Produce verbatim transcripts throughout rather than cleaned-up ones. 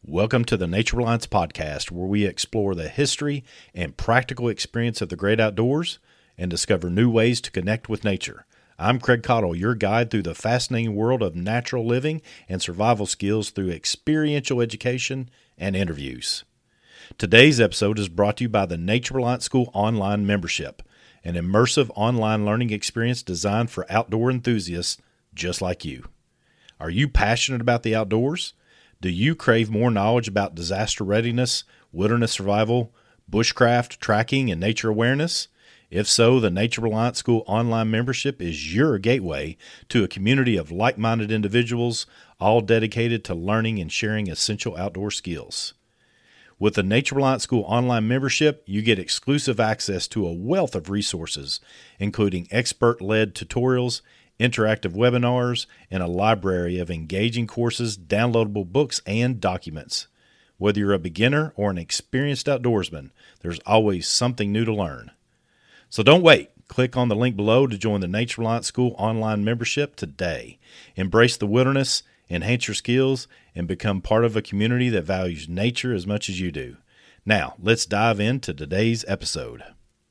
Welcome to the Nature Reliance Podcast, where we explore the history and practical experience of the great outdoors and discover new ways to connect with nature. I'm Craig Cottle, your guide through the fascinating world of natural living and survival skills through experiential education and interviews. Today's episode is brought to you by the Nature Reliance School Online Membership, an immersive online learning experience designed for outdoor enthusiasts just like you. Are you passionate about the outdoors? Do you crave more knowledge about disaster readiness, wilderness survival, bushcraft, tracking, and nature awareness? If so, the Nature Reliance School Online Membership is your gateway to a community of like-minded individuals, all dedicated to learning and sharing essential outdoor skills. With the Nature Reliance School Online Membership, you get exclusive access to a wealth of resources, including expert-led tutorials, interactive webinars, and a library of engaging courses, downloadable books, and documents. Whether you're a beginner or an experienced outdoorsman, there's always something new to learn. So don't wait. Click on the link below to join the Nature Reliance School Online Membership today. Embrace the wilderness, enhance your skills, and become part of a community that values nature as much as you do. Now, let's dive into today's episode.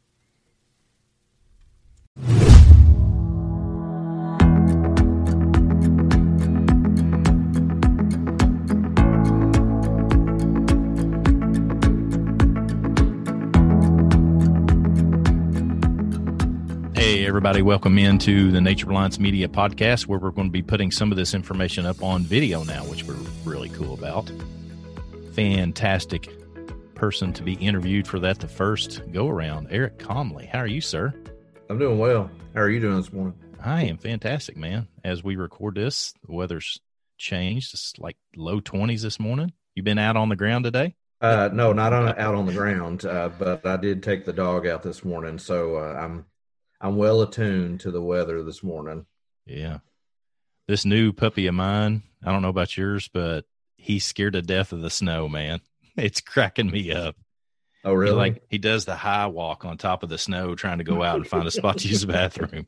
Hey, everybody, welcome into the Nature Reliance Media Podcast, where we're going to be putting some of this information up on video now, which we're really cool about. Fantastic person to be interviewed for that, the first go-around. Eric Comley, how are you, sir? I'm doing well. How are you doing this morning? I am fantastic, man. As we record this, the weather's changed. It's like low twenties this morning. You been out on the ground today? Uh, no, not on, out on the ground, uh, but I did take the dog out this morning, so uh, I'm I'm well attuned to the weather this morning. Yeah. This new puppy of mine, I don't know about yours, but he's scared to death of the snow, man. It's cracking me up. Oh, really? He, like he does the high walk on top of the snow trying to go out and find a spot to use the bathroom.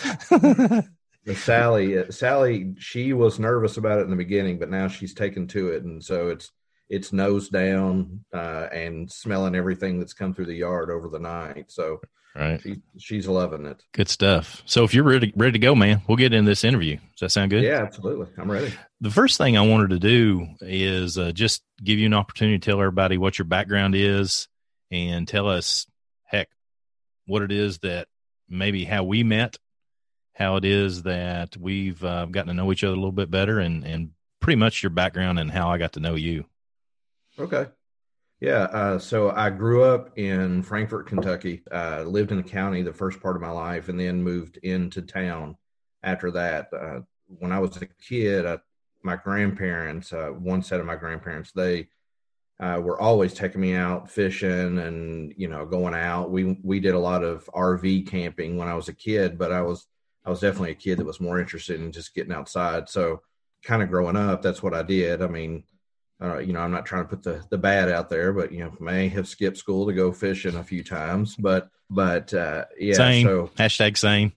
But Sally, uh, Sally, she was nervous about it in the beginning, but now she's taken to it. And so it's it's nose down uh, and smelling everything that's come through the yard over the night. So right. She, she's loving it. Good stuff. So if you're ready, ready to go, man, we'll get in this interview. Does that sound good? Yeah, absolutely. I'm ready. The first thing I wanted to do is uh, just give you an opportunity to tell everybody what your background is and tell us, heck, what it is that maybe how we met, how it is that we've uh, gotten to know each other a little bit better, and, and pretty much your background and how I got to know you. Okay. Yeah, uh, so I grew up in Frankfort, Kentucky, uh, lived in the county the first part of my life, and then moved into town after that. Uh, when I was a kid, I, my grandparents, uh, one set of my grandparents, they uh, were always taking me out fishing and, you know, going out. We we did a lot of R V camping when I was a kid, but I was I was definitely a kid that was more interested in just getting outside. So kind of growing up, that's what I did. I mean, Uh, you know, I'm not trying to put the, the bad out there, but, you know, may have skipped school to go fishing a few times, but, but, uh, yeah. Same. So hashtag same.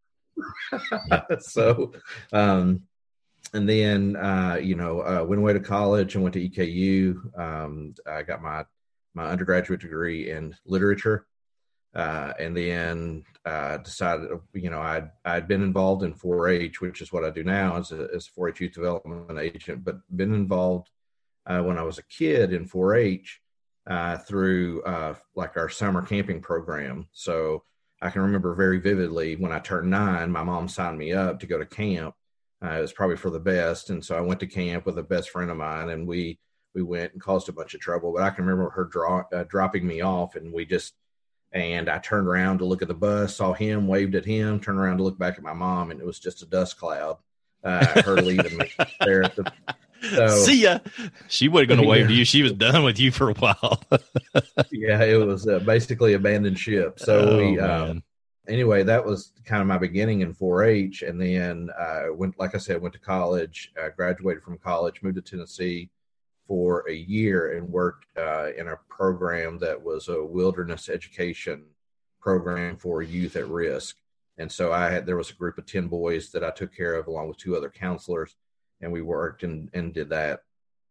so, um, and then, uh, you know, uh, went away to college and went to E K U. Um, I got my, my undergraduate degree in literature. Uh, and then, uh, decided, you know, I'd, I'd been involved in four H, which is what I do now as a, as a four H youth development agent, but been involved Uh, when I was a kid in four H uh, through uh, like our summer camping program. So I can remember very vividly when I turned nine, my mom signed me up to go to camp. Uh, it was probably for the best. And so I went to camp with a best friend of mine, and we we went and caused a bunch of trouble. But I can remember her draw, uh, dropping me off, and we just, and I turned around to look at the bus, saw him, waved at him, turned around to look back at my mom, and it was just a dust cloud. Uh, her leaving me there at the So, see ya. She wasn't going to wave to you. She was done with you for a while. Yeah, it was uh, basically abandoned ship. So oh, we, um, anyway, that was kind of my beginning in four H. And then uh, went, like I said, went to college, uh, graduated from college, moved to Tennessee for a year and worked uh, in a program that was a wilderness education program for youth at risk. And so I had, there was a group of ten boys that I took care of along with two other counselors. And we worked and, and did that.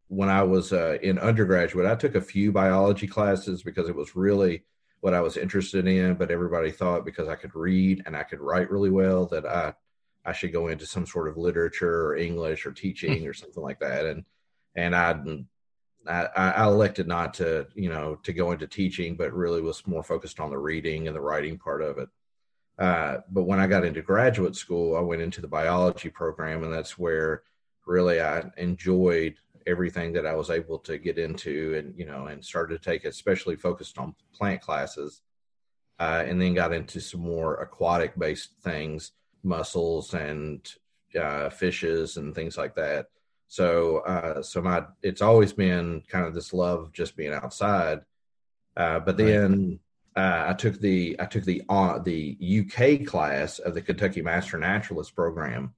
when I was uh, in undergraduate, I took a few biology classes because it was really what I was interested in, but everybody thought because I could read and I could write really well that I I should go into some sort of literature or English or teaching or something like that. And and I I, I elected not to, you know, to go into teaching, but really was more focused on the reading and the writing part of it. Uh, but when I got into graduate school, I went into the biology program, and that's where really I enjoyed everything that I was able to get into, and, you know, and started to take, especially focused on plant classes, uh, and then got into some more aquatic based things, mussels and uh, fishes and things like that. So, uh, so my, it's always been kind of this love of just being outside. Uh, but then uh, I took the, I took the, uh, the U K class of the Kentucky Master Naturalist program,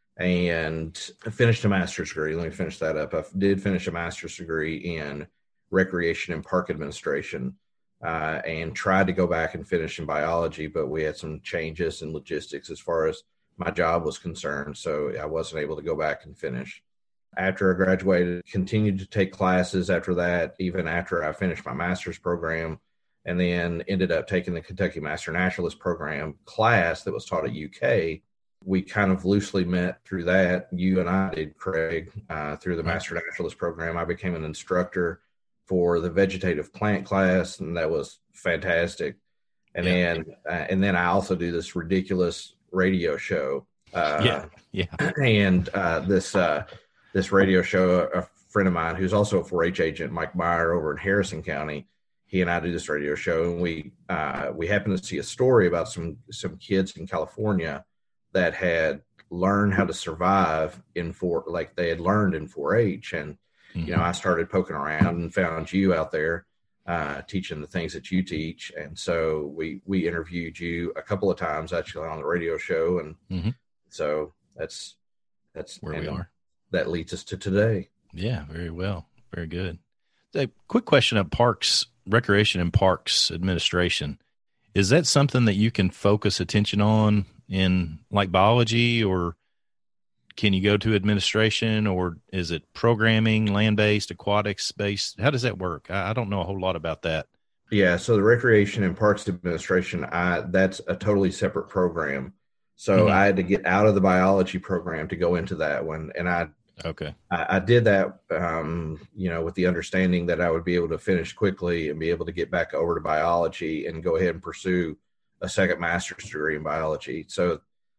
and I finished a master's degree. Let me finish that up. I did finish a master's degree in recreation and park administration, uh, and tried to go back and finish in biology, but we had some changes in logistics as far as my job was concerned. So I wasn't able to go back and finish. After I graduated, continued to take classes after that, even after I finished my master's program, and then ended up taking the Kentucky Master Naturalist program class that was taught at U K. We kind of loosely met through that. You and I did, Craig, uh, through the Master Naturalist program. I became an instructor for the vegetative plant class, and that was fantastic. And yeah. then, uh, and then I also do this ridiculous radio show. Uh, yeah, yeah. And uh, this uh, this radio show, a friend of mine who's also a four H agent, Mike Meyer, over in Harrison County, he and I do this radio show, and we uh, we happened to see a story about some some kids in California that had learned how to survive in four, like they had learned in four H. And, mm-hmm. you know, I started poking around and found you out there uh, teaching the things that you teach. And so we, we interviewed you a couple of times actually on the radio show. And mm-hmm. so that's, that's where we are. That leads us to today. Yeah, very well. Very good. A quick question of parks, recreation and parks administration. Is that something that you can focus attention on in like biology, or can you go to administration, or is it programming, land-based, aquatics-based? How does that work? I, I don't know a whole lot about that. Yeah. So the recreation and parks administration, I, that's a totally separate program. So mm-hmm. I had to get out of the biology program to go into that one. And I, okay. I, I did that, um, you know, with the understanding that I would be able to finish quickly and be able to get back over to biology and go ahead and pursue a second master's degree in biology. So,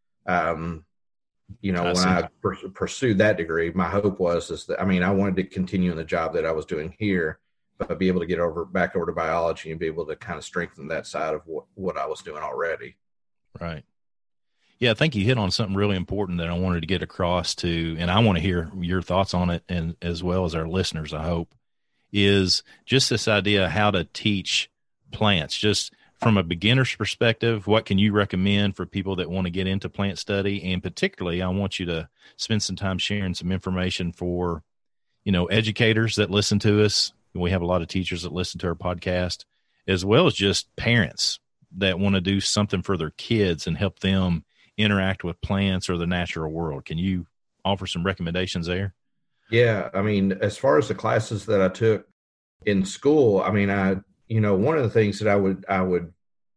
um, you know, I when see. I per- pursued that degree, my hope was, is that, I mean, I wanted to continue in the job that I was doing here, but be able to get over back over to biology and be able to kind of strengthen that side of what, what I was doing already. Right. Yeah, I think you hit on something really important that I wanted to get across to, and I want to hear your thoughts on it, and as well as our listeners, I hope, is just this idea of how to teach plants. Just from a beginner's perspective, what can you recommend for people that want to get into plant study? And particularly, I want you to spend some time sharing some information for, you know, educators that listen to us. We have a lot of teachers that listen to our podcast, as well as just parents that want to do something for their kids and help them interact with plants or the natural world. Can you offer some recommendations there? Yeah. I mean, as far as the classes that I took in school, I mean, I, you know, one of the things that I would, I would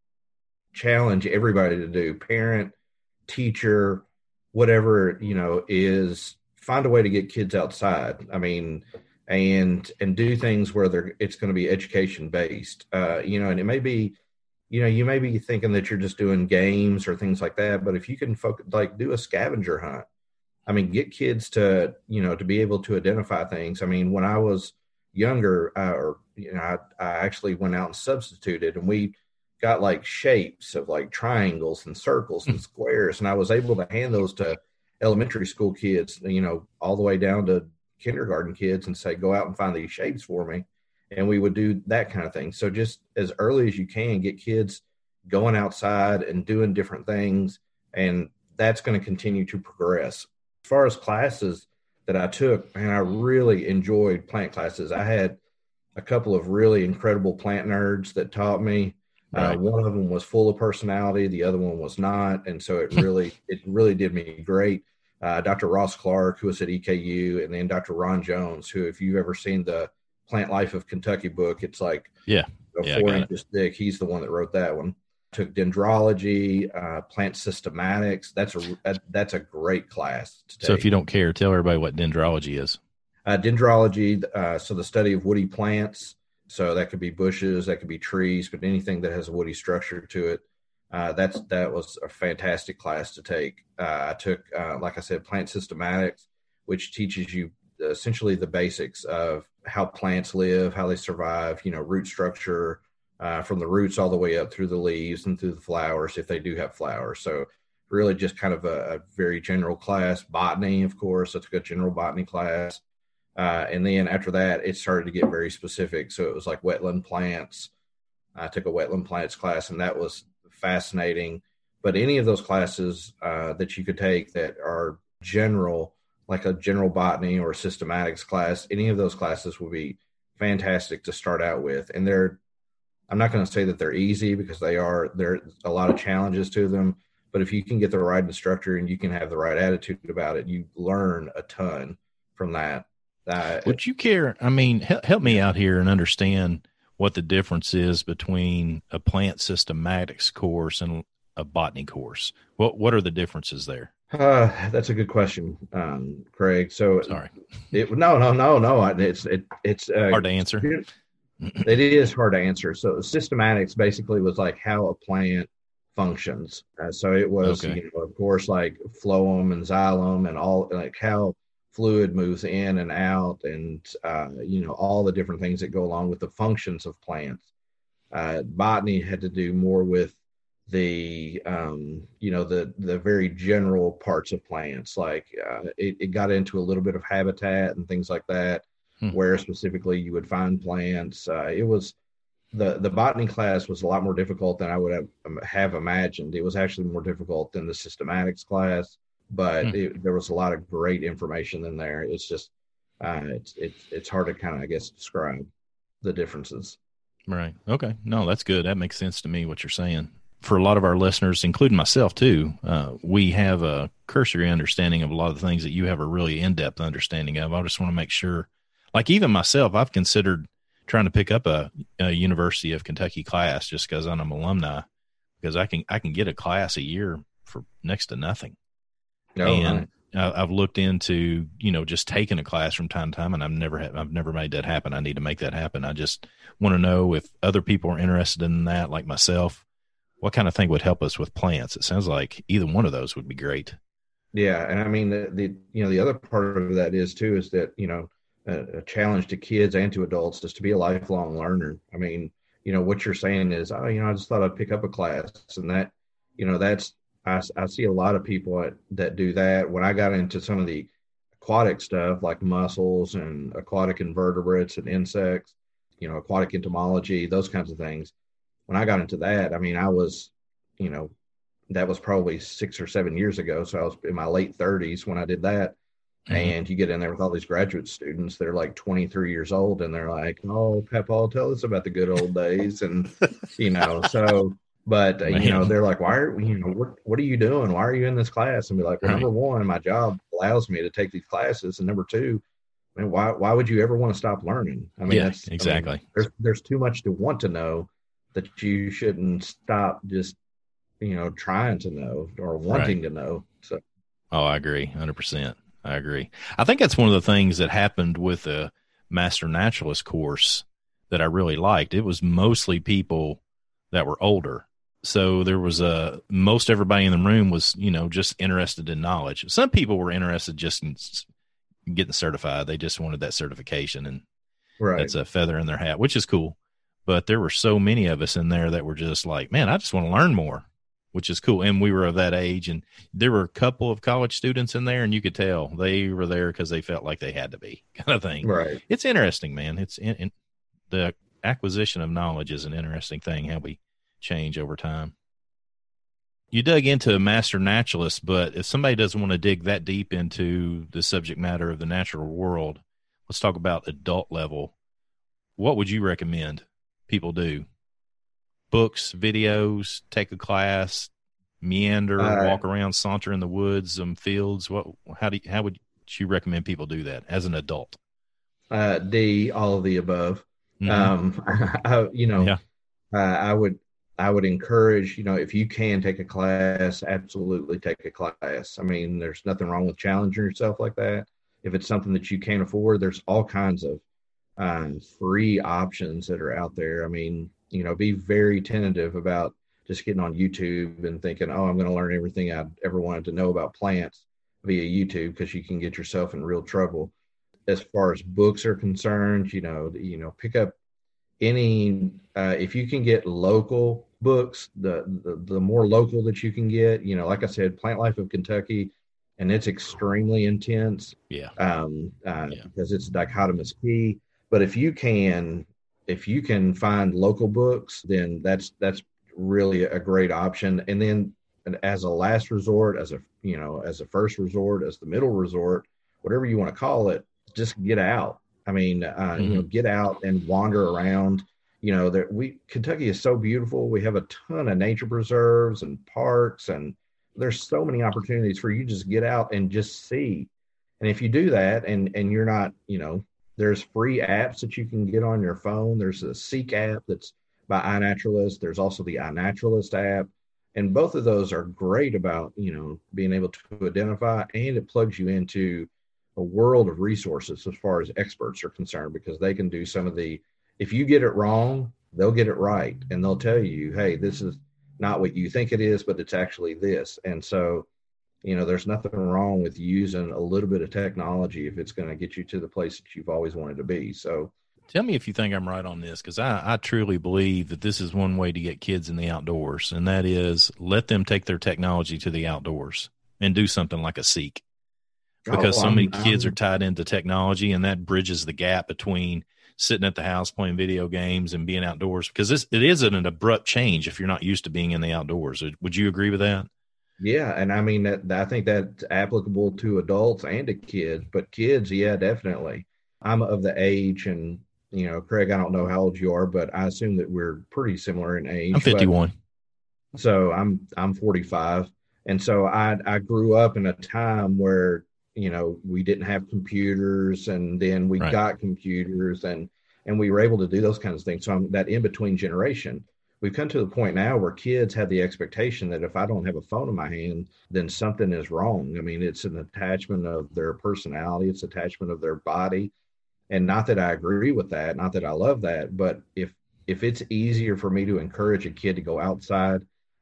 challenge everybody to do, parent, teacher, whatever, you know, is find a way to get kids outside. I mean, and, and do things where they're, it's going to be education based, uh, you know, and it may be, you know, you may be thinking that you're just doing games or things like that, but if you can focus, like do a scavenger hunt, I mean, get kids to, you know, to be able to identify things. I mean, when I was younger, uh, or, you know, I, I actually went out and substituted, and we got like shapes of like triangles and circles and squares. And I was able to hand those to elementary school kids, you know, all the way down to kindergarten kids, and say, go out and find these shapes for me. And we would do that kind of thing. So just as early as you can, get kids going outside and doing different things. And that's going to continue to progress. As far as classes that I took, man, I really enjoyed plant classes. I had a couple of really incredible plant nerds that taught me. Right. Uh, one of them was full of personality. The other one was not. And so it really, it really did me great. uh, Doctor Ross Clark, who was at E K U, and then Doctor Ron Jones, who, if you've ever seen the Plant Life of Kentucky book, it's like yeah, you know, yeah four inches it. thick. He's the one that wrote that one. Took dendrology, uh, plant systematics. That's a that, that's a great class to take. So if you don't care, tell everybody what dendrology is. Uh, dendrology, uh, so the study of woody plants. So that could be bushes, that could be trees, but anything that has a woody structure to it. Uh, that's that was a fantastic class to take. Uh, I took, uh, like I said, plant systematics, which teaches you essentially the basics of how plants live, how they survive. You know, root structure, uh, from the roots all the way up through the leaves and through the flowers, if they do have flowers. So really, just kind of a, a very general class. Botany, of course, that's a good general botany class. Uh, and then after that, it started to get very specific. So it was like wetland plants. I took a wetland plants class, and that was fascinating. But any of those classes uh, that you could take that are general, like a general botany or a systematics class, any of those classes will be fantastic to start out with. And they're, I'm not going to say that they're easy, because they are, there's a lot of challenges to them. But if you can get the right instructor and you can have the right attitude about it, you learn a ton from that. Uh, Would you care? I mean, help, help me out here and understand what the difference is between a plant systematics course and a botany course. What what are the differences there? Uh, that's a good question, um, Craig. So sorry. It, no, no, no, no. It's it, it's uh, hard to answer. It is hard to answer. So systematics basically was like how a plant functions. Uh, so it was, okay. you know, of course, like phloem and xylem and all, like how fluid moves in and out, and uh, you know, all the different things that go along with the functions of plants. Uh, botany had to do more with the um, you know, the the very general parts of plants. Like uh, it, it got into a little bit of habitat and things like that, hmm. where specifically you would find plants. Uh, it was the the botany class was a lot more difficult than I would have, have imagined. It was actually more difficult than the systematics class. But hmm. it, there was a lot of great information in there. It's just, uh, it's, it's, it's hard to kind of, I guess, describe the differences. Right. Okay. No, that's good. That makes sense to me, what you're saying. For a lot of our listeners, including myself too, uh, we have a cursory understanding of a lot of the things that you have a really in-depth understanding of. I just want to make sure, like even myself, I've considered trying to pick up a, a University of Kentucky class just because I'm an alumni, because I can, I can get a class a year for next to nothing. Oh, and right. I've looked into, you know, just taking a class from time to time, and I've never, had, I've never made that happen. I need to make that happen. I just want to know if other people are interested in that, like myself, what kind of thing would help us with plants? It sounds like either one of those would be great. Yeah. And I mean, the, the you know, the other part of that is too, is that, you know, a, a challenge to kids and to adults is to be a lifelong learner. I mean, you know, what you're saying is, oh, you know, I just thought I'd pick up a class, and that, you know, that's, I, I see a lot of people that, that do that. When I got into some of the aquatic stuff like mussels and aquatic invertebrates and insects, you know, aquatic entomology, those kinds of things. When I got into that, I mean, I was, you know, that was probably six or seven years ago. So I was in my late thirties when I did that. Mm-hmm. And you get in there with all these graduate students that are like twenty-three years old, and they're like, oh, Papa, tell us about the good old days. And, you know, so... But, uh, you know, they're like, why are, you know, what, what are you doing? Why are you in this class? And be like, well, right. number one, my job allows me to take these classes. And number two, I mean, why, why would you ever want to stop learning? I mean, yeah, that's exactly. I mean, there's, there's too much to want to know that you shouldn't stop just, you know, trying to know or wanting right. to know. So, oh, I agree. one hundred percent. I agree. I think that's one of the things that happened with the Master Naturalist course that I really liked. It was mostly people that were older. So there was a, most everybody in the room was, you know, just interested in knowledge. Some people were interested just in getting certified. They just wanted that certification, and right. that's a feather in their hat, which is cool. But there were so many of us in there that were just like, man, I just want to learn more, which is cool. And we were of that age, and there were a couple of college students in there, and you could tell they were there because they felt like they had to be, kind of thing. Right. It's interesting, man. It's in, in, the acquisition of knowledge is an interesting thing, how we change over time. You dug into a Master Naturalist, but if somebody doesn't want to dig that deep into the subject matter of the natural world, let's talk about adult level. What would you recommend people do? Books, videos, take a class, meander, Uh, walk around, saunter in the woods, um, fields? What? How do? You, how would you recommend people do that as an adult? uh, D, all of the above. Mm-hmm. Um, I, you know, Yeah. uh, I would I would encourage, you know, if you can take a class, absolutely take a class. I mean, there's nothing wrong with challenging yourself like that. If it's something that you can't afford, there's all kinds of um, free options that are out there. I mean, you know, be very tentative about just getting on YouTube and thinking, oh, I'm going to learn everything I ever wanted to know about plants via YouTube, because you can get yourself in real trouble. As far as books are concerned, you know, you know, pick up any uh, if you can get local books, the, the the more local that you can get, you know, like I said, Plant Life of Kentucky, and it's extremely intense. Yeah. Um, uh, Yeah. because it's a dichotomous key. But if you can, if you can find local books, then that's that's really a great option. And then, as a last resort, as a you know, as a first resort, as the middle resort, whatever you want to call it, just get out. I mean, uh, mm-hmm. you know, get out and wander around. You know, that we Kentucky is so beautiful. We have a ton of nature preserves and parks, and there's so many opportunities for you to just get out and just see. And if you do that, and and you're not, you know, there's free apps that you can get on your phone. There's a Seek app that's by iNaturalist. There's also the iNaturalist app, and both of those are great about, you know, being able to identify, and it plugs you into a world of resources as far as experts are concerned, because they can do some of the, if you get it wrong, they'll get it right. And they'll tell you, hey, this is not what you think it is, but it's actually this. And so, you know, there's nothing wrong with using a little bit of technology if it's going to get you to the place that you've always wanted to be. So tell me if you think I'm right on this, because I, I truly believe that this is one way to get kids in the outdoors, and that is let them take their technology to the outdoors and do something like a Seek. Because oh, so many I'm, kids I'm, are tied into technology, and that bridges the gap between sitting at the house playing video games and being outdoors, because this, it is an abrupt change if you're not used to being in the outdoors. Would you agree with that? Yeah. And I mean, that I think that's applicable to adults and to kids, but kids, yeah, definitely. I'm of the age, and, you know, Craig, I don't know how old you are, but I assume that we're pretty similar in age. I'm fifty-one. But, so I'm, I'm forty-five. And so I, I grew up in a time where, you know, we didn't have computers, and then we right. got computers, and, and we were able to do those kinds of things. So I'm that in-between generation. We've come to the point now where kids have the expectation that if I don't have a phone in my hand, then something is wrong. I mean, it's an attachment of their personality. It's attachment of their body. And not that I agree with that, not that I love that, but if, if it's easier for me to encourage a kid to go outside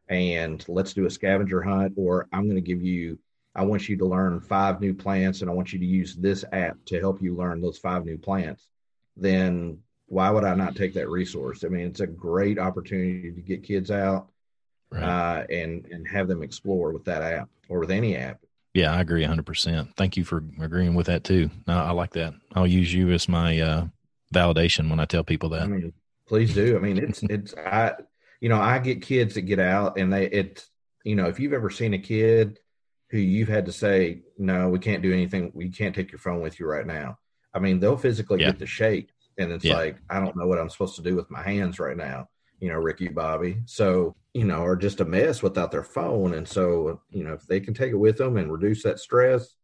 and let's do a scavenger hunt, or I'm going to give you, I want you to learn five new plants, and I want you to use this app to help you learn those five new plants, then why would I not take that resource? I mean, it's a great opportunity to get kids out right. uh, and, and have them explore with that app or with any app. Yeah, I agree one hundred percent. Thank you for agreeing with that too. No, I like that. I'll use you as my uh, validation when I tell people that. I mean, please do. I mean, it's, it's, I, you know, I get kids that get out, and they, it's, you know, if you've ever seen a kid who you've had to say, no, we can't do anything, we can't take your phone with you right now. I mean, they'll physically yeah. get the shake, and it's yeah. like, I don't know what I'm supposed to do with my hands right now, you know, Ricky Bobby. So, you know, are just a mess without their phone. And so, you know, if they can take it with them and reduce that stress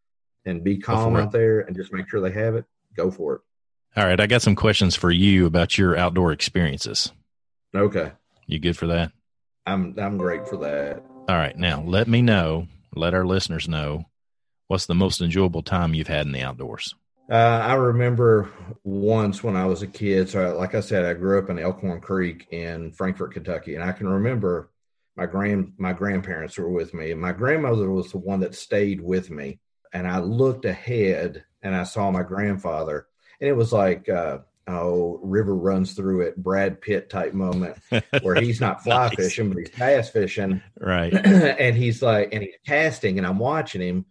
and be calm out there and just make sure they have it, go for it. All right. I got some questions for you about your outdoor experiences. Okay. You good for that? I'm, I'm great for that. All right. Now let me know, let our listeners know, what's the most enjoyable time you've had in the outdoors? Uh, I remember once when I was a kid. So like I said, I grew up in Elkhorn Creek in Frankfort, Kentucky. And I can remember my grand, my grandparents were with me, and my grandmother was the one that stayed with me. And I looked ahead and I saw my grandfather, and it was like, uh, oh, river runs through it, Brad Pitt type moment where he's not fly nice. fishing, but he's bass fishing. Right. And he's like, and he's casting, and I'm watching him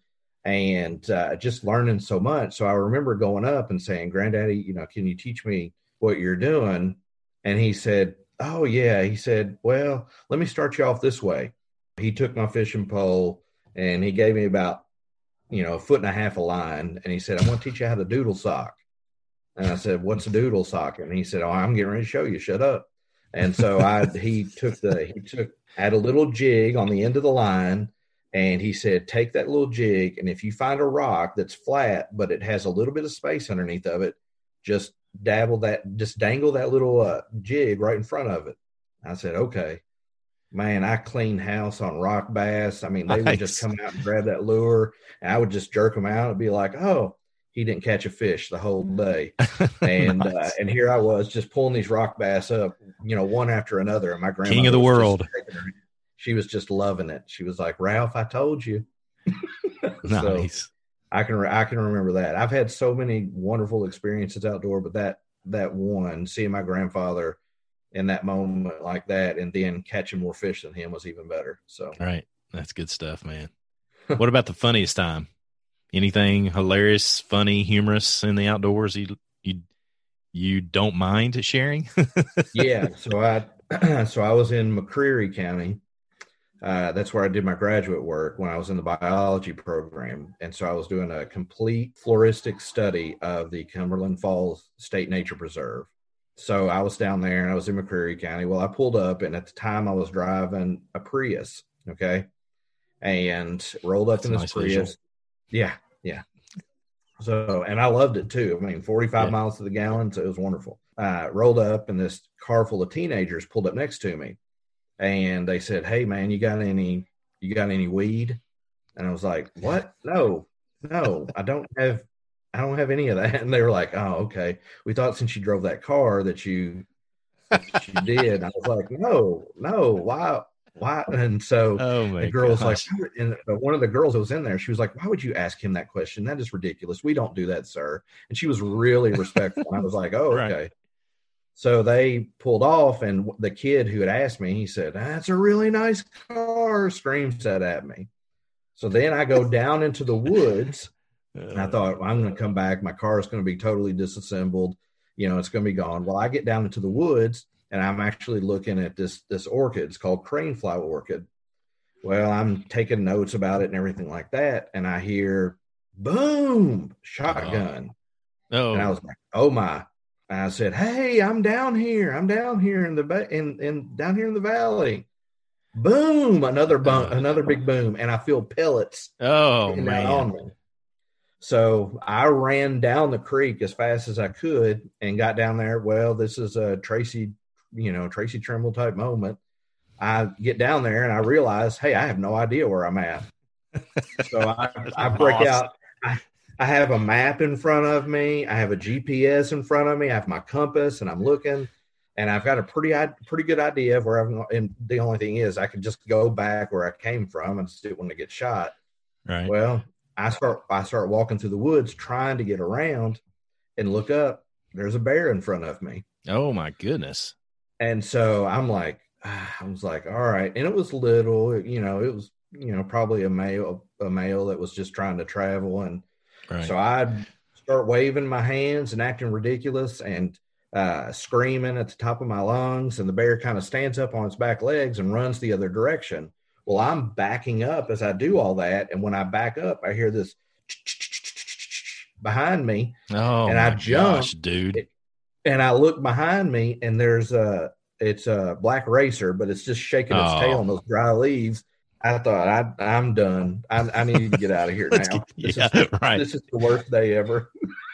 and uh, just learning so much. So I remember going up and saying, Granddaddy, you know, can you teach me what you're doing? And he said, oh yeah. He said, well, let me start you off this way. He took my fishing pole and he gave me about, you know, a foot and a half of line. And he said, I want to teach you how to doodle sock. And I said, what's a doodle sock? And he said, oh, I'm getting ready to show you. Shut up. And so I he took the he took had a little jig on the end of the line, and he said, take that little jig, and if you find a rock that's flat but it has a little bit of space underneath of it, just dabble that, just dangle that little uh, jig right in front of it. I said, okay. Man, I cleaned house on rock bass. I mean, they nice. would just come out and grab that lure, and I would just jerk them out and be like, oh, he didn't catch a fish the whole day. And nice. uh, and here I was just pulling these rock bass up, you know, one after another. And my grandma, king of the world, she was just loving it. She was like, Ralph, I told you. Nice. So I can I can remember that. I've had so many wonderful experiences outdoor, but that that one, seeing my grandfather in that moment like that, and then catching more fish than him was even better. So, right. That's good stuff, man. What about the funniest time? Anything hilarious, funny, humorous in the outdoors you you you don't mind sharing? Yeah. So I so I was in McCreary County. Uh, that's where I did my graduate work when I was in the biology program. And so I was doing a complete floristic study of the Cumberland Falls State Nature Preserve. So I was down there and I was in McCreary County. Well, I pulled up, and at the time I was driving a Prius. Okay. And rolled up That's in this nice Prius. Visual. Yeah. Yeah. So, and I loved it too. I mean, forty-five yeah. miles to the gallon. So it was wonderful. Uh, rolled up, and this car full of teenagers pulled up next to me, and they said, hey man, you got any, you got any weed? And I was like, what? No, no, I don't have, I don't have any of that. And they were like, oh, okay. We thought since you drove that car that you, that you did. I was like, no, no, why, why? And so oh my the girl was gosh. like, and one of the girls that was in there, she was like, why would you ask him that question? That is ridiculous. We don't do that, sir. And she was really respectful. And I was like, oh, okay. Right. So they pulled off, and the kid who had asked me, he said, that's a really nice car, screams that at me. So then I go down into the woods. And I thought, well, I'm going to come back. My car is going to be totally disassembled. You know, it's going to be gone. Well, I get down into the woods, and I'm actually looking at this this orchid. It's called cranefly orchid. Well, I'm taking notes about it and everything like that. And I hear, boom, shotgun. Oh. And I was like, oh, my. And I said, hey, I'm down here. I'm down here in the ba- in, in down here in the valley. Boom, another boom, oh. another big boom. And I feel pellets. Oh, man. On me. So I ran down the creek as fast as I could and got down there. Well, this is a Tracy, you know, Tracy Trimble type moment. I get down there and I realize, hey, I have no idea where I'm at. So I, I break awesome. out. I, I have a map in front of me. I have a G P S in front of me. I have my compass, and I'm looking, and I've got a pretty, pretty good idea of where I'm going. And the only thing is I can just go back where I came from and still want to get shot. Right. Well, I start I start walking through the woods trying to get around and look up. There's a bear in front of me. Oh my goodness. And so I'm like, I was like, all right. And it was little, you know, it was, you know, probably a male, a male that was just trying to travel. And right. so I'd start waving my hands and acting ridiculous and uh, screaming at the top of my lungs. And the bear kind of stands up on its back legs and runs the other direction. Well, I'm backing up as I do all that. And when I back up, I hear this behind me. Oh, and I jump, gosh, dude. And I look behind me, and there's a, it's a black racer, but it's just shaking its oh. tail on those dry leaves. I thought, I, I'm done. I, I need to get out of here now. This, yeah, is, right. this is the worst day ever.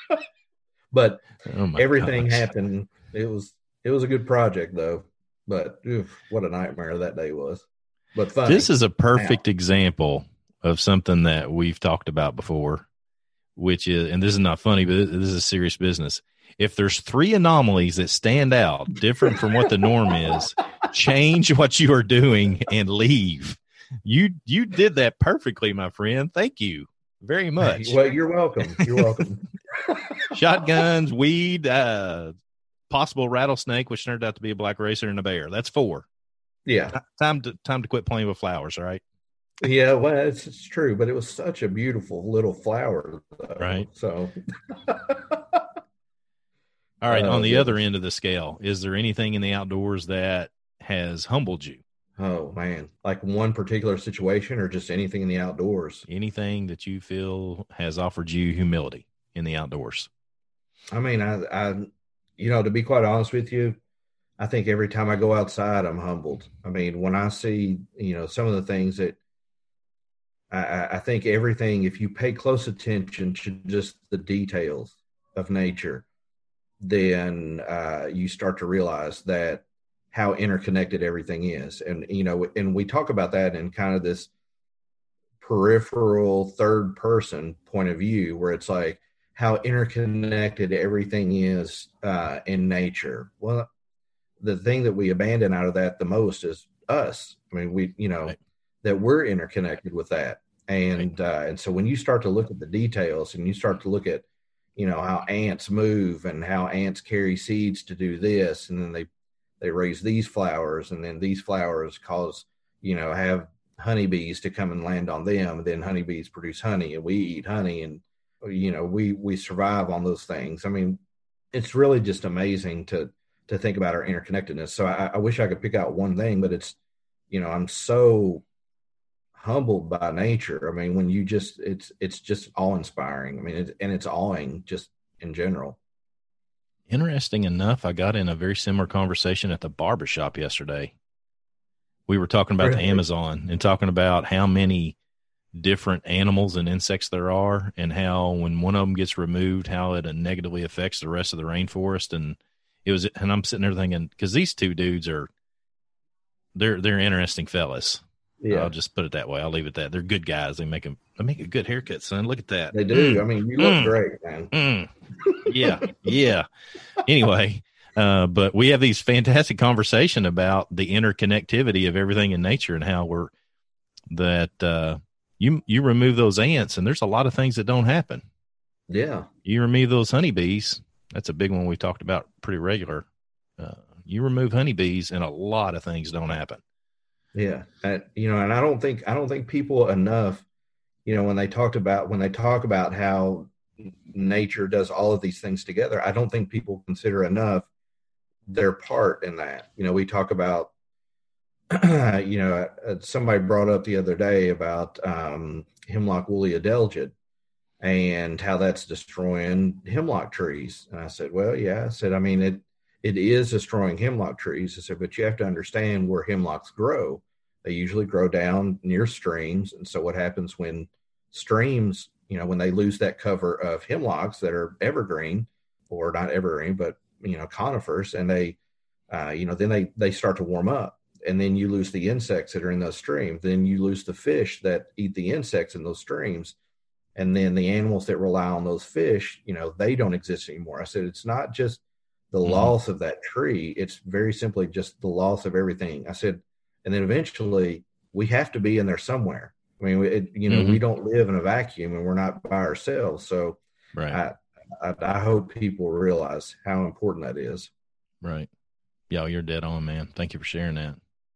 But oh everything gosh. happened. It was, it was a good project, though. But oof, what a nightmare that day was. But funny. This is a perfect now. example of something that we've talked about before, which is, and this is not funny, but this is serious business. If there's three anomalies that stand out different from what the norm is, change what you are doing and leave. You you did that perfectly, my friend. Thank you very much. Well, you're welcome. You're welcome. Shotguns, weed, uh, possible rattlesnake, which turned out to be a black racer, and a bear. That's four. Yeah. Time to time to quit playing with flowers, all right? Yeah, well, it's, it's true, but it was such a beautiful little flower, though. Right? So, all right. Uh, on the yeah. other end of the scale, is there anything in the outdoors that has humbled you? Oh man, like one particular situation, or just anything in the outdoors? Anything that you feel has offered you humility in the outdoors? I mean, I, I, you know, to be quite honest with you, I think every time I go outside, I'm humbled. I mean, when I see, you know, some of the things that I, I think everything, if you pay close attention to just the details of nature, then uh, you start to realize that how interconnected everything is. And, you know, and we talk about that in kind of this peripheral third person point of view, where it's like how interconnected everything is uh, in nature. Well, the thing that we abandon out of that the most is us. I mean, we, you know, right. that we're interconnected with that. And, right. uh, and so when you start to look at the details and you start to look at, you know, how ants move and how ants carry seeds to do this, and then they, they raise these flowers, and then these flowers cause, you know, have honeybees to come and land on them. And then honeybees produce honey, and we eat honey, and, you know, we, we survive on those things. I mean, it's really just amazing to, to think about our interconnectedness. So I, I wish I could pick out one thing, but it's, you know, I'm so humbled by nature. I mean, when you just, it's, it's just awe inspiring. I mean, it, and it's awing just in general. Interesting enough, I got in a very similar conversation at the barbershop yesterday. We were talking about really? the Amazon and talking about how many different animals and insects there are, and how when one of them gets removed, how it negatively affects the rest of the rainforest. And it was, and I'm sitting there thinking, because these two dudes are, they're they're interesting fellas. Yeah, I'll just put it that way. I'll leave it that. They're good guys. They make them. They make a good haircut, son. Look at that. They do. Mm. I mean, you look mm. great, man. Mm. Yeah, yeah. Anyway, uh, but we have these fantastic conversation about the interconnectivity of everything in nature, and how we're that uh, you you remove those ants, and there's a lot of things that don't happen. Yeah, you remove those honeybees. That's a big one we talked about pretty regular. Uh, you remove honeybees, and a lot of things don't happen. Yeah, I, you know, and I don't think I don't think people enough, you know, when they talked about when they talk about how nature does all of these things together, I don't think people consider enough their part in that. You know, we talk about, you know, somebody brought up the other day about um, hemlock woolly adelgid and how that's destroying hemlock trees. And I said, well, yeah, I said, I mean, it it is destroying hemlock trees. I said, but you have to understand where hemlocks grow. They usually grow down near streams. And so what happens when streams, you know, when they lose that cover of hemlocks that are evergreen, or not evergreen, but, you know, conifers, and they, uh, you know, then they, they start to warm up, and then you lose the insects that are in those streams. Then you lose the fish that eat the insects in those streams. And then the animals that rely on those fish, you know, they don't exist anymore. I said, it's not just the mm-hmm. loss of that tree. It's very simply just the loss of everything. I said, and then eventually we have to be in there somewhere. I mean, it, you know, mm-hmm. we don't live in a vacuum, and we're not by ourselves. So right. I, I, I hope people realize how important that is. Right. Yeah, you're dead on, man. Thank you for sharing that.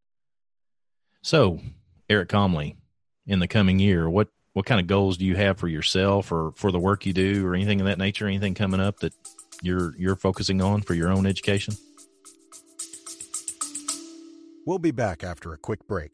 So, Eric Comley, in the coming year, what, what kind of goals do you have for yourself, or for the work you do, or anything of that nature? Anything coming up that you're you're focusing on for your own education? We'll be back after a quick break.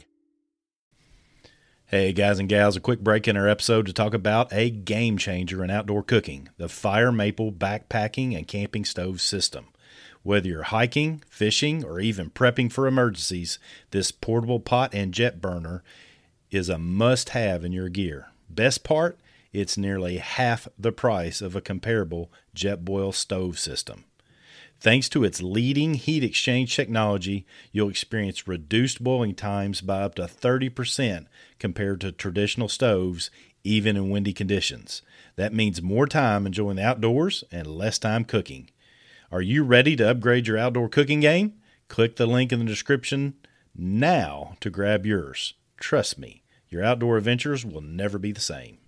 Hey, guys and gals, a quick break in our episode to talk about a game changer in outdoor cooking, the Fire Maple Backpacking and Camping Stove System. Whether you're hiking, fishing, or even prepping for emergencies, this portable pot and jet burner is a must-have in your gear. Best part, it's nearly half the price of a comparable Jetboil stove system. Thanks to its leading heat exchange technology, you'll experience reduced boiling times by up to thirty percent compared to traditional stoves, even in windy conditions. That means more time enjoying the outdoors and less time cooking. Are you ready to upgrade your outdoor cooking game? Click the link in the description now to grab yours. Trust me, your outdoor adventures will never be the same.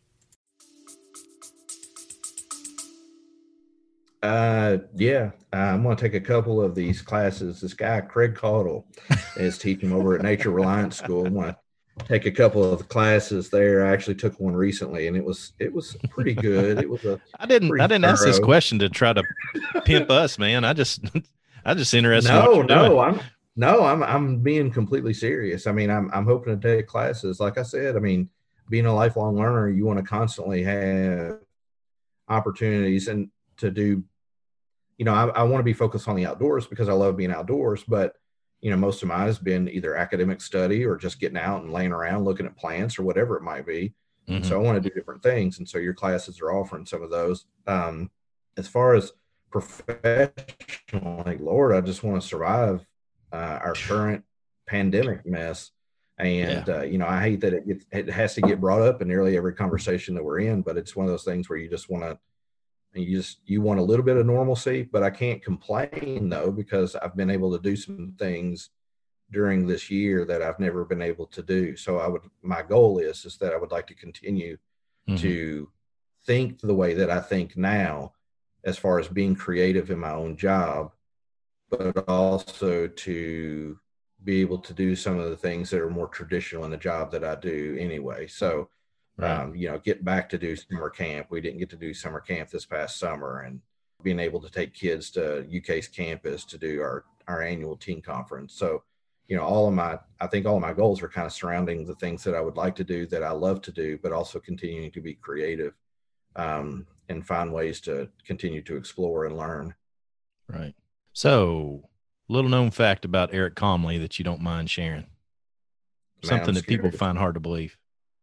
Uh, yeah, uh, I'm going to take a couple of these classes. This guy, Craig Caudle, is teaching over at Nature Reliance School. I'm going to take a couple of the classes there. I actually took one recently, and it was it was pretty good. It was a I didn't I didn't thorough. ask this question to try to pimp us, man. I just I just interested. No, in what you're no, doing. I'm no, I'm I'm being completely serious. I mean, I'm I'm hoping to take classes. Like I said, I mean, being a lifelong learner, you want to constantly have opportunities and to do, you know, I, I want to be focused on the outdoors because I love being outdoors, but you know, most of mine has been either academic study or just getting out and laying around looking at plants or whatever it might be. Mm-hmm. And so I want to do different things. And so your classes are offering some of those. Um, as far as professional, like, Lord, I just want to survive uh, our current pandemic mess. And, yeah. uh, you know, I hate that it gets, it has to get brought up in nearly every conversation that we're in, but it's one of those things where you just want to, you just, you want a little bit of normalcy, but I can't complain though, because I've been able to do some things during this year that I've never been able to do. So I would, my goal is, is that I would like to continue mm-hmm. to think the way that I think now, as far as being creative in my own job, but also to be able to do some of the things that are more traditional in the job that I do anyway. So, right. um, you know, get back to do summer camp. We didn't get to do summer camp this past summer, and being able to take kids to U K's campus to do our, our annual teen conference. So, you know, all of my, I think all of my goals are kind of surrounding the things that I would like to do, that I love to do, but also continuing to be creative um, and find ways to continue to explore and learn. Right. So, little known fact about Eric Comley that you don't mind sharing. Something Man, that people find hard to believe.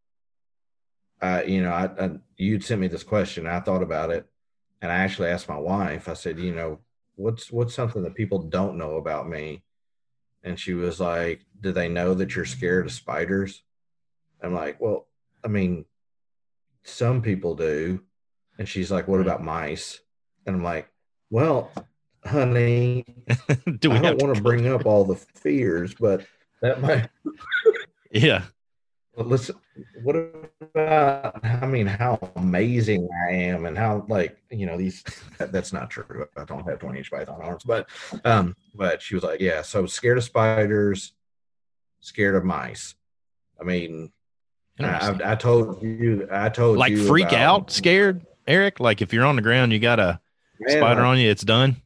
Uh, you know, I, I, you'd sent me this question. I thought about it, and I actually asked my wife. I said, you know, what's what's something that people don't know about me? And she was like, do they know that you're scared of spiders? I'm like, well, I mean, some people do. And she's like, what about mice? And I'm like, well, honey, do we I don't want to bring up all the fears, but that might. Yeah. But listen, what about, I mean, how amazing I am, and how, like, you know, these, that, that's not true. I don't have twenty inch python arms, but, um, but she was like, yeah, so scared of spiders, scared of mice. I mean, I, I told you, I told like you. Like freak about, out, scared, Eric? Like if you're on the ground, you got a man, spider I, on you, it's done?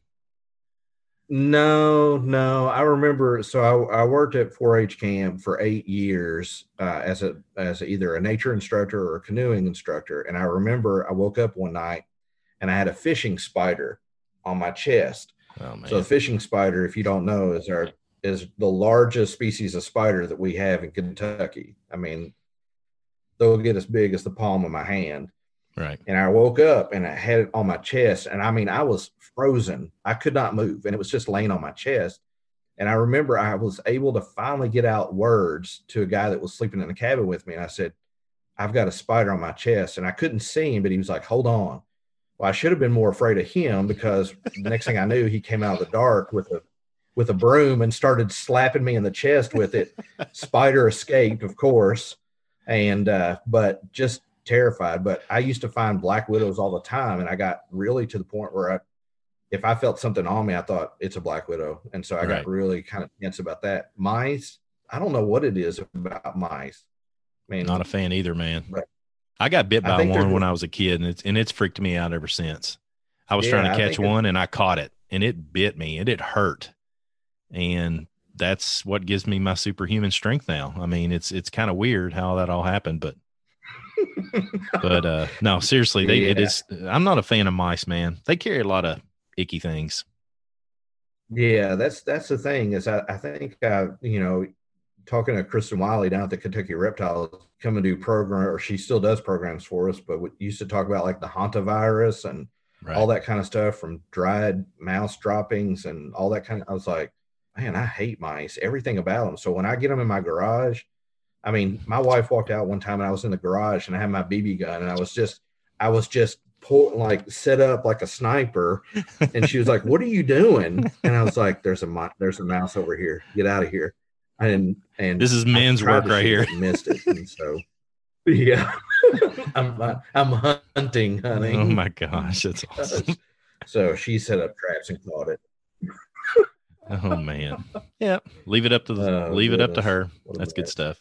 No, no. I remember, so I, I worked at four H camp for eight years uh, as a as a, either a nature instructor or a canoeing instructor. And I remember I woke up one night and I had a fishing spider on my chest. Oh, man. So a fishing spider, if you don't know, is our is the largest species of spider that we have in Kentucky. I mean, they'll get as big as the palm of my hand. Right. And I woke up and I had it on my chest. And I mean, I was frozen. I could not move. And it was just laying on my chest. And I remember I was able to finally get out words to a guy that was sleeping in the cabin with me. And I said, I've got a spider on my chest. And I couldn't see him, but he was like, hold on. Well, I should have been more afraid of him, because the next thing I knew, he came out of the dark with a with a broom and started slapping me in the chest with it. Spider escaped, of course. And, uh, but just terrified. But I used to find black widows all the time, and I got really to the point where I, if I felt something on me, I thought it's a black widow. And so I right. got really kind of tense about that. Mice, I don't know what it is about mice. I mean, not a fan either, man. I got bit by one when I was a kid, and it's and it's freaked me out ever since. I was yeah, trying to catch one, and I caught it, and it bit me, and it hurt. And that's what gives me my superhuman strength now. I mean, it's it's kind of weird how that all happened, but but uh, no, seriously, they, yeah. it is. I'm not a fan of mice, man. They carry a lot of icky things. Yeah, that's that's the thing is I, I think uh, you know, talking to Kristen Wiley down at the Kentucky Reptiles, come and do program, or she still does programs for us, but we used to talk about like the hantavirus and right. all that kind of stuff, from dried mouse droppings and all that kind of. I was like, man, I hate mice, everything about them. So when I get them in my garage, I mean, my wife walked out one time and I was in the garage and I had my B B gun and I was just, I was just pull, like set up like a sniper. And she was like, what are you doing? And I was like, there's a, there's a mouse over here. Get out of here. And, and this is men's work right here. Missed it. And so, yeah, I'm, I'm hunting, honey. Oh my gosh. That's awesome. So she set up traps and caught it. Oh man. Yeah. Leave it up to the, oh, leave goodness. it up to her. That's good stuff.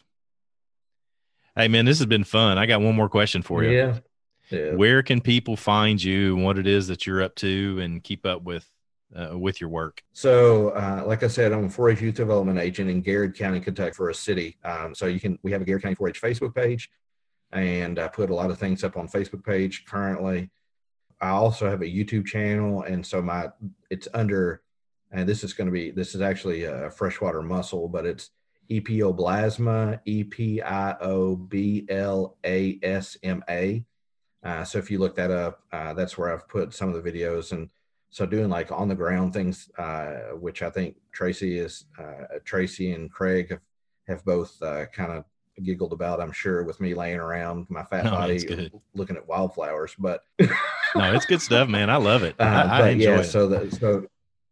Hey man, this has been fun. I got one more question for you. Yeah. yeah. Where can people find you and what it is that you're up to and keep up with, uh, with your work? So, uh, like I said, I'm a four H youth development agent in Garrett County, Kentucky, for a city. Um, so you can, we have a Garrett County four H Facebook page, and I put a lot of things up on Facebook page currently. I also have a YouTube channel, and so my it's under, and this is going to be this is actually a freshwater mussel, but it's Epioblasma, E P I O B L A S M A. Uh, so if you look that up, uh, that's where I've put some of the videos. And so doing like on the ground things, uh, which I think Tracy is, uh, Tracy and Craig have, have both uh, kind of giggled about, I'm sure, with me laying around my fat No, body looking at wildflowers. But no, it's good stuff, man. I love it. Uh, I, but I enjoy yeah, it. so that, so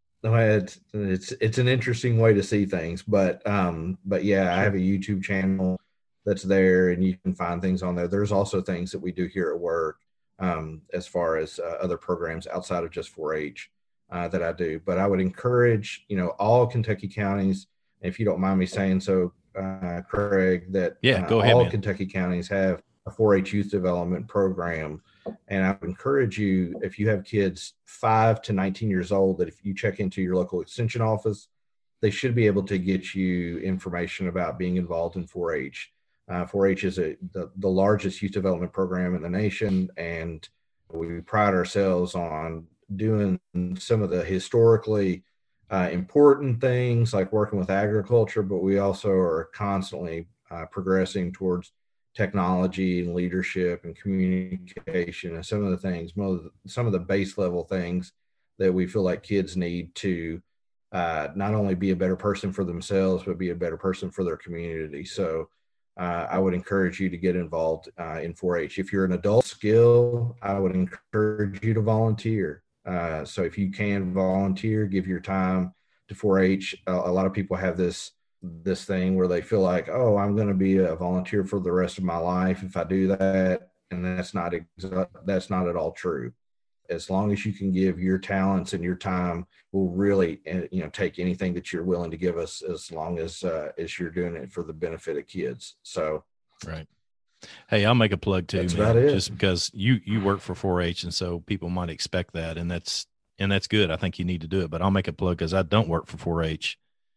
it's, it's, it's an interesting way to see things, but, um, but yeah, sure. I have a YouTube channel that's there, and you can find things on there. There's also things that we do here at work, um, as far as uh, other programs outside of just four H uh, that I do. But I would encourage, you know, all Kentucky counties, if you don't mind me saying so, uh, Craig, that yeah, uh, go ahead, all man. Kentucky counties have a four H youth development program. And I would encourage you, if you have kids five to nineteen years old, that if you check into your local extension office, they should be able to get you information about being involved in four H. Uh, four H is a, the, the largest youth development program in the nation, and we pride ourselves on doing some of the historically uh, important things like working with agriculture, but we also are constantly uh, progressing towards technology and leadership and communication and some of the things, some of the base level things that we feel like kids need to uh, not only be a better person for themselves, but be a better person for their community. So Uh, I would encourage you to get involved uh, in four H. If you're an adult skill, I would encourage you to volunteer. Uh, so if you can volunteer, give your time to four H. A, a lot of people have this this thing where they feel like, oh, I'm going to be a volunteer for the rest of my life if I do that, and that's not that's not at all true. As long as you can give your talents and your time, we'll really, you know, take anything that you're willing to give us, as long as uh, as you're doing it for the benefit of kids. So, right. Hey, I'll make a plug too, that's man. About it. Just because you you work for four H, and so people might expect that, and that's and that's good. I think you need to do it, but I'll make a plug because I don't work for four H.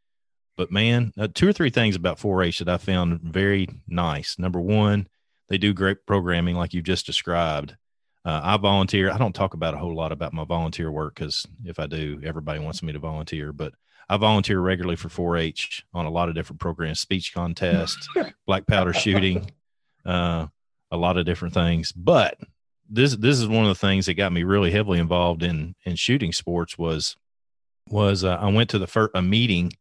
But man, uh, two or three things about four H that I found very nice. Number one, they do great programming like you just described. Uh, I volunteer. I don't talk about a whole lot about my volunteer work because if I do, everybody wants me to volunteer. But I volunteer regularly for four H on a lot of different programs, speech contest, black powder shooting, uh, a lot of different things. But this this is one of the things that got me really heavily involved in in shooting sports was was uh, I went to the first, a meeting,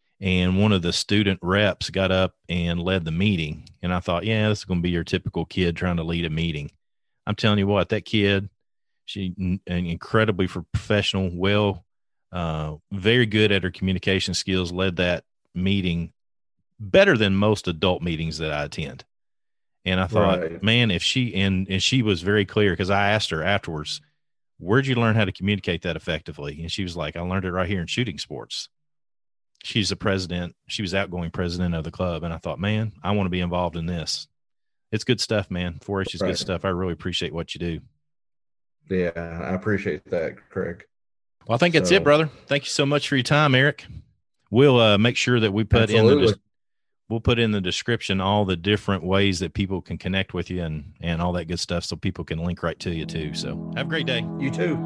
and one of the student reps got up and led the meeting. And I thought, yeah, this is going to be your typical kid trying to lead a meeting. I'm telling you what, that kid, she an incredibly professional, well, uh, very good at her communication skills, led that meeting better than most adult meetings that I attend. And I thought, right. man, if she, and, and she was very clear, because I asked her afterwards, where'd you learn how to communicate that effectively? And she was like, I learned it right here in shooting sports. She's the president. She was outgoing president of the club. And I thought, man, I want to be involved in this. It's good stuff, man. four H is right. good stuff. I really appreciate what you do. Yeah, I appreciate that, Craig. Well, I think so, that's it, brother. Thank you so much for your time, Eric. We'll uh, make sure that we put absolutely. in the we'll put in the description all the different ways that people can connect with you and and all that good stuff, so people can link right to you too. So have a great day. You too.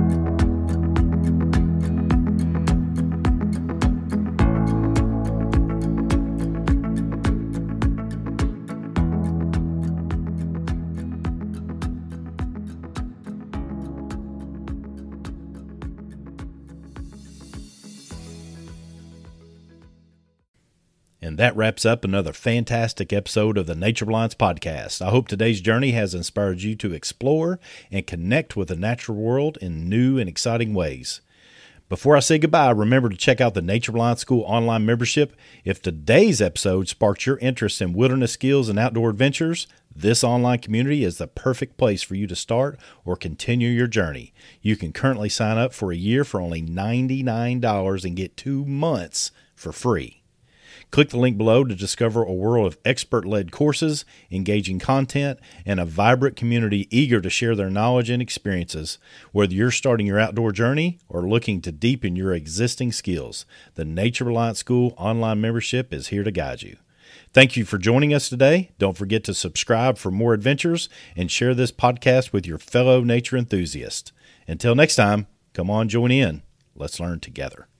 And that wraps up another fantastic episode of the Nature Reliance Podcast. I hope today's journey has inspired you to explore and connect with the natural world in new and exciting ways. Before I say goodbye, remember to check out the Nature Reliance School online membership. If today's episode sparked your interest in wilderness skills and outdoor adventures, this online community is the perfect place for you to start or continue your journey. You can currently sign up for a year for only ninety-nine dollars and get two months for free. Click the link below to discover a world of expert-led courses, engaging content, and a vibrant community eager to share their knowledge and experiences. Whether you're starting your outdoor journey or looking to deepen your existing skills, the Nature Reliance School online membership is here to guide you. Thank you for joining us today. Don't forget to subscribe for more adventures and share this podcast with your fellow nature enthusiasts. Until next time, come on, join in. Let's learn together.